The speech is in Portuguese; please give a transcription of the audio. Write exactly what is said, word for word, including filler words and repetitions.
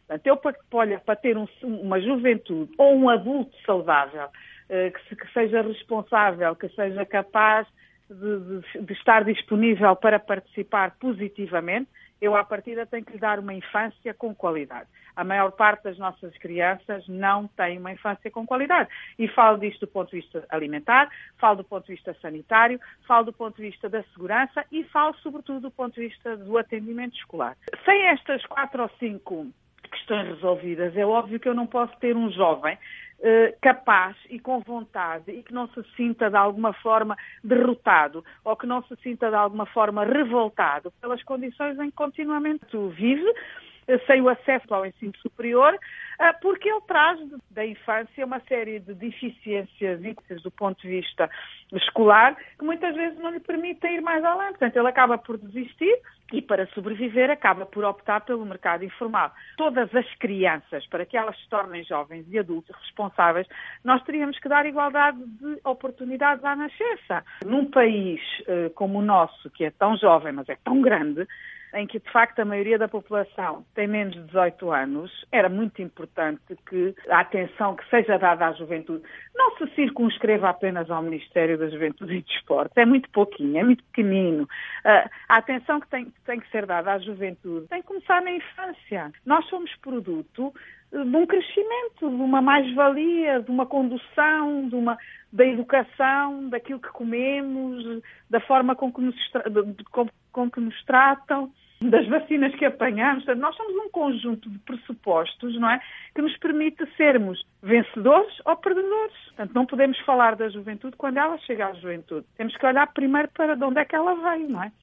Portanto, eu, para, olha, para ter um, uma juventude ou um adulto saudável, uh, que, se, que seja responsável, que seja capaz de, de, de estar disponível para participar positivamente, eu, à partida, tenho que lhe dar uma infância com qualidade. A maior parte das nossas crianças não tem uma infância com qualidade. E falo disto do ponto de vista alimentar, falo do ponto de vista sanitário, falo do ponto de vista da segurança e falo, sobretudo, do ponto de vista do atendimento escolar. Sem estas quatro ou cinco questões resolvidas, é óbvio que eu não posso ter um jovem eh, capaz e com vontade e que não se sinta de alguma forma derrotado ou que não se sinta de alguma forma revoltado pelas condições em que continuamente vive, eh, sem o acesso ao ensino superior, eh, porque ele traz da infância uma série de deficiências do ponto de vista escolar que muitas vezes não lhe permitem ir mais além. Portanto, ele acaba por desistir e, para sobreviver, acaba por optar pelo mercado informal. Todas as crianças, para que elas se tornem jovens e adultos responsáveis, nós teríamos que dar igualdade de oportunidades à nascença. Num país eh, como o nosso, que é tão jovem, mas é tão grande, em que, de facto, a maioria da população tem menos de dezoito anos, era muito importante que a atenção que seja dada à juventude não se circunscreva apenas ao Ministério da Juventude e Desporto. É muito pouquinho, é muito pequenino. Uh, a atenção que tem, tem que ser dada à juventude tem que começar na infância. Nós somos produto de um crescimento, de uma mais-valia, de uma condução, de uma, da educação, daquilo que comemos, da forma com que nos, com, com que nos tratam, das vacinas que apanhamos. Portanto, nós somos um conjunto de pressupostos, não é, que nos permite sermos vencedores ou perdedores. Portanto, não podemos falar da juventude quando ela chega à juventude. Temos que olhar primeiro para de onde é que ela veio, não é?